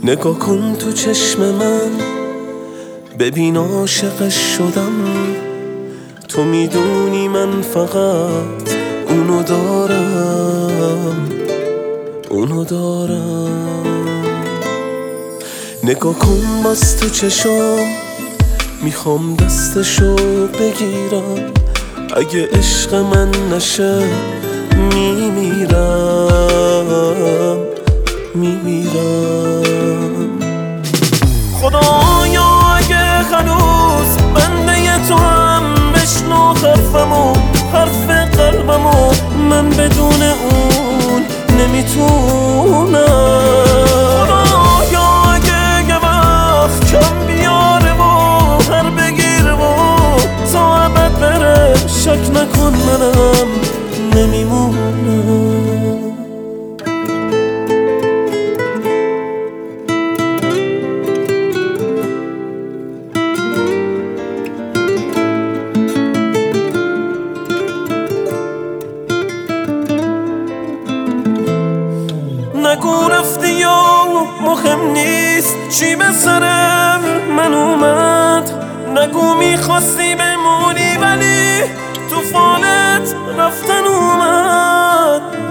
نگاه کن تو چشم من، ببین عاشقش شدم. تو میدونی من فقط اونو دارم، اونو دارم. نگاه کن باز تو چشام، میخوام دستشو بگیرم. اگه عشق من نشه میمیرم، میمیرم. خدایا اگه هنوز بنده تو هم بشنو حرفمو، حرف قلبمو. من بدون اون نمیتونم. خدایا اگه یه وقت کم بیاره و هر بگیره و تا ابد بره، شک نکن منم نمیمونم. نگو رفتی یا مهم نیست چی به سر من اومد. نگو میخواستی بمونی ولی تو فالت رفتن اومد.